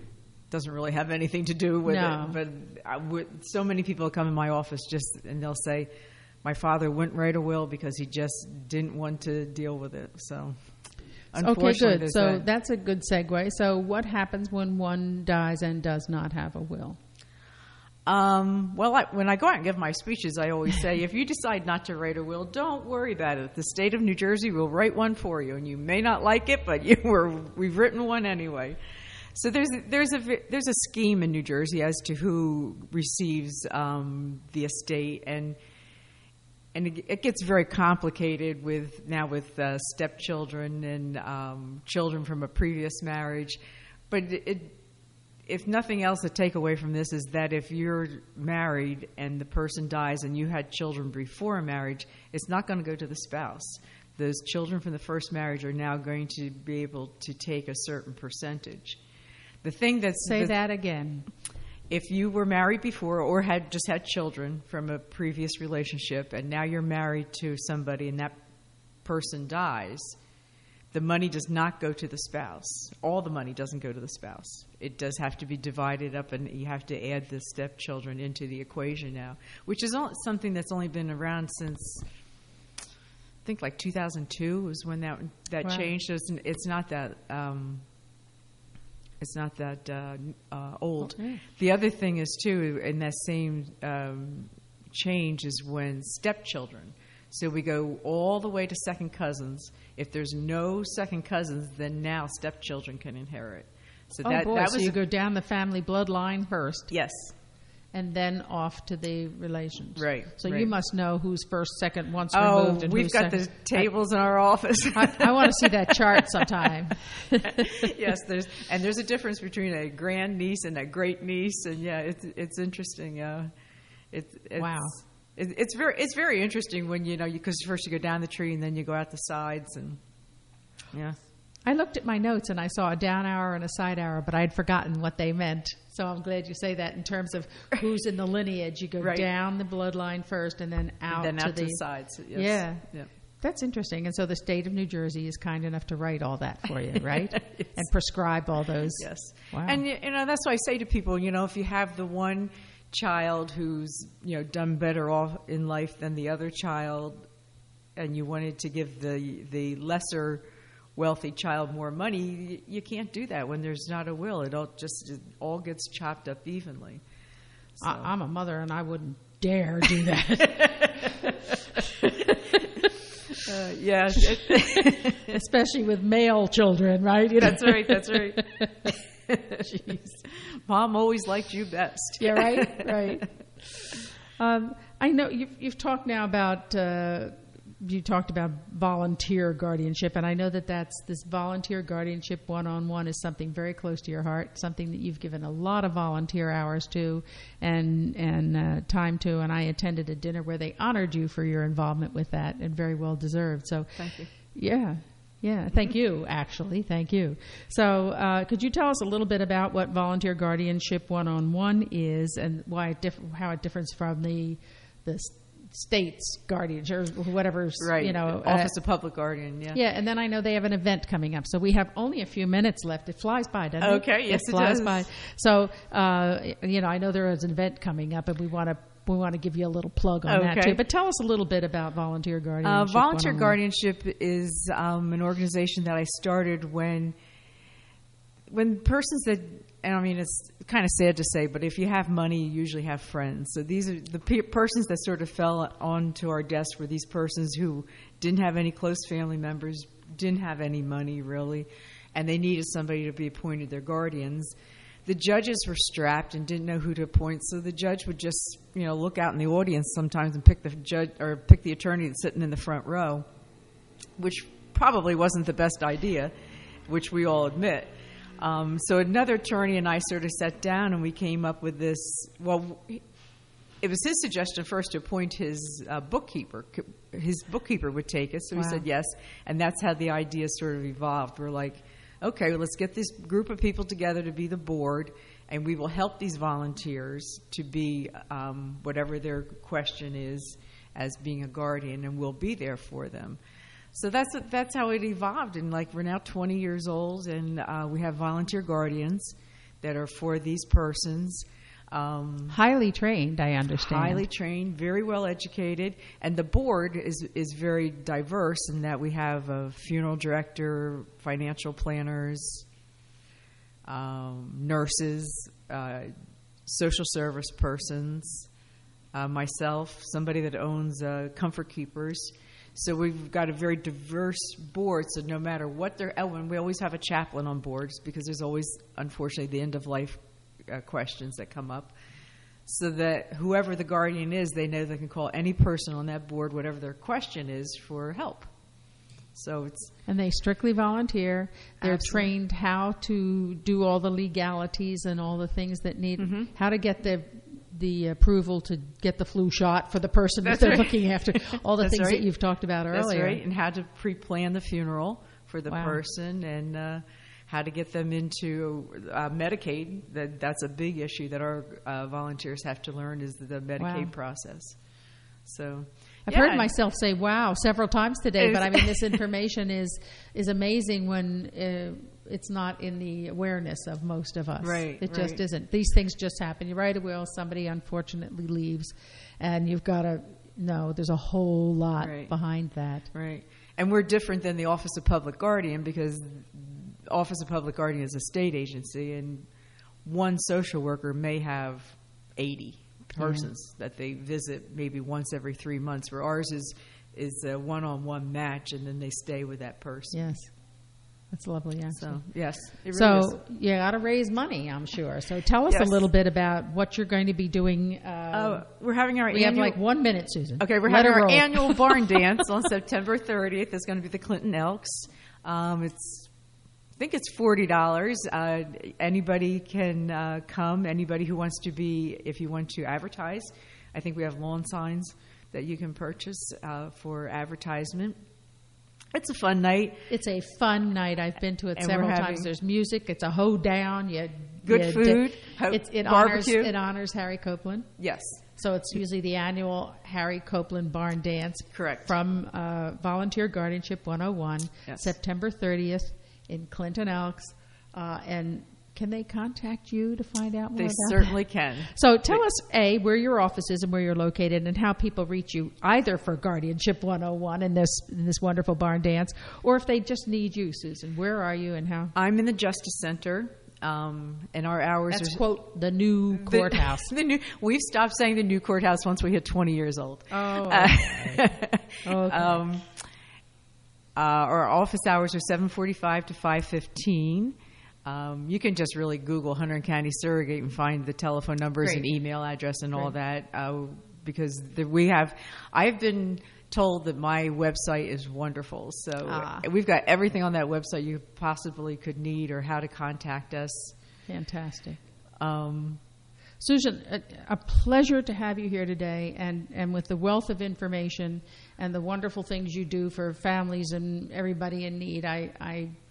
doesn't really have anything to do with No. it. But I would, so many people come in my office just and they'll say, my father wouldn't write a will because he just didn't want to deal with it. So, Okay, unfortunately, good. there's So that. that's a good segue. So what happens when one dies and does not have a will? Um, well, I, when I go out and give my speeches, I always say, if you decide not to write a will, don't worry about it. The state of New Jersey will write one for you, and you may not like it, but you were we've written one anyway. So there's there's a there's a scheme in New Jersey as to who receives um, the estate, and and it, it gets very complicated with now with uh, stepchildren and um, children from a previous marriage, but it. it if nothing else, the takeaway from this is that if you're married and the person dies and you had children before a marriage, it's not going to go to the spouse. Those children from the first marriage are now going to be able to take a certain percentage. The thing that's Say the, that again. If you were married before or had just had children from a previous relationship and now you're married to somebody and that person dies, the money does not go to the spouse. All the money doesn't go to the spouse. It does have to be divided up, and you have to add the stepchildren into the equation now, which is all, something that's only been around since, I think, like two thousand two was when that that Wow. changed. So it's, it's not that um, it's not that uh, uh, old. Okay. The other thing is too, in that same um, change is when stepchildren. So we go all the way to second cousins. If there's no second cousins, then now stepchildren can inherit. So Oh that, boy! that So was you go down the family bloodline first. Yes. And then off to the relations. Right, So right. you must know who's first, second, once Oh, removed, and we've who's got second. the tables in our office. I, I want to see that chart sometime. Yes, there's and there's a difference between a grand niece and a great niece, and yeah, it's it's interesting. Uh, it's, it's Wow. It, it's very it's very interesting when you know because first you go down the tree and then you go out the sides and yeah. I looked at my notes and I saw a down arrow and a side arrow, but I had forgotten what they meant. So I'm glad you say that in terms of who's in the lineage. You go Right. down the bloodline first and then out, And then to, out the, to the sides, yes. Yeah. Yeah. That's interesting. And so the state of New Jersey is kind enough to write all that for you, right? Yes. And prescribe all those. Yes. Wow. And you know that's why I say to people, you know, if you have the one child who's you know done better off in life than the other child, and you wanted to give the the lesser wealthy child more money, you, you can't do that when there's not a will. It all just it all gets chopped up evenly. So. I, I'm a mother and I wouldn't dare do that. uh, yeah, especially with male children, right? You know? That's right. That's right. Jeez. Mom always liked you best. Yeah, right, right. Um, I know you've, you've talked now about uh, you talked about volunteer guardianship, and I know that that's this volunteer guardianship one-on-one is something very close to your heart, something that you've given a lot of volunteer hours to and and uh, time to. And I attended a dinner where they honored you for your involvement with that, and very well deserved. So, thank you. Yeah. Yeah, thank you, actually. Thank you. So uh, could you tell us a little bit about what Volunteer Guardianship one-on-one is and why it diff- how it differs from the the state's guardianship or whatever's, right. you know. Office uh, of Public Guardian, yeah. Yeah, and then I know they have an event coming up. So we have only a few minutes left. It flies by, doesn't it? Okay, yes, it flies does. by. So, uh, you know, I know there is an event coming up, and we want to we want to give you a little plug on that Okay. too. But tell us a little bit about Volunteer Uh, Guardianship. Volunteer one-on-one. Guardianship is um, an organization that I started when when persons that, and I mean it's kind of sad to say, but if you have money, you usually have friends. So these are the pe- persons that sort of fell onto our desk were these persons who didn't have any close family members, didn't have any money really, and they needed somebody to be appointed their guardians. The judges were strapped and didn't know who to appoint, so the judge would just, you know, look out in the audience sometimes and pick the judge or pick the attorney that's sitting in the front row, which probably wasn't the best idea, which we all admit. Um, so another attorney and I sort of sat down and we came up with this. Well, it was his suggestion first to appoint his uh, bookkeeper. His bookkeeper would take it, so Wow. we said yes, and that's how the idea sort of evolved. We're like, okay, well, let's get this group of people together to be the board, and we will help these volunteers to be um, whatever their question is as being a guardian, and we'll be there for them. So that's that's how it evolved, and like we're now twenty years old, and uh, we have volunteer guardians. that are for these persons. Um, highly trained, I understand. Highly trained, very well educated, and the board is is very diverse in that we have a funeral director, financial planners, um, nurses, uh, social service persons, uh, myself, somebody that owns uh, Comfort Keepers. So we've got a very diverse board. So no matter what they're, and we always have a chaplain on boards because there's always, unfortunately, the end of life Uh, questions that come up, so that whoever the guardian is, they know they can call any person on that board, whatever their question is, for help. So it's and they strictly volunteer. They're Absolutely. trained how to do all the legalities and all the things that need, Mm-hmm. how to get the the approval to get the flu shot for the person That's that they're right. looking after. All the That's things right. that you've talked about earlier. That's right, and how to pre-plan the funeral for the Wow. person, and uh, how to get them into uh, Medicaid. That that's a big issue that our uh, volunteers have to learn, is the Medicaid Wow. process. So I've yeah. heard myself say "wow" several times today, It's- but I mean, this information is is amazing when uh, it's not in the awareness of most of us. Right, It just right. isn't. These things just happen. You write a will, somebody unfortunately leaves, and you've got to know there's a whole lot Right. behind that. Right. And we're different than the Office of Public Guardian, because Office of Public Guardian is a state agency, and one social worker may have eighty persons Yeah. that they visit maybe once every three months, where ours is is a one-on-one match, and then they stay with that person. Yes. That's lovely, actually. So, yes, it really so is. you got to raise money, I'm sure. So tell us Yes. a little bit about what you're going to be doing. Um, Uh, we're having our we have annual- like one minute, Susan. Okay, we're Let having her our roll. annual barn dance on September thirtieth. It's going to be the Clinton Elks. Um, it's, I think it's forty dollars. Uh, anybody can uh, come. Anybody who wants to be, if you want to advertise, I think we have lawn signs that you can purchase uh, for advertisement. It's a fun night. It's a fun night. I've been to it And several we're times. having- There's music. It's a hoedown. You, Good you food, ho- It's, it honors barbecue. it honors Harry Copeland. Yes. So it's usually the annual Harry Copeland Barn Dance. Correct. From uh, Volunteer Guardianship one oh one, Yes. September thirtieth in Clinton Elks. Uh, and can they contact you to find out more They about certainly that? can. So tell us, A, where your office is and where you're located, and how people reach you, either for Guardianship one oh one and this in this wonderful barn dance, or if they just need you, Susan. Where are you and how? I'm in the Justice Center, um, and our hours That's, are... quote, the new The- courthouse. The, new, we've stopped saying the new courthouse once we hit twenty years old. Oh, Uh, okay. um, uh, our office hours are seven forty-five to five fifteen. Um, you can just really Google Hunter County Surrogate and find the telephone numbers Great. and email address and all Great. that. Uh, because the, we have, I've been told that my website is wonderful. So Ah. we've got everything on that website you possibly could need, or how to contact us. Fantastic. Um, Susan, a, a pleasure to have you here today, and, and with the wealth of information and the wonderful things you do for families and everybody in need. I, I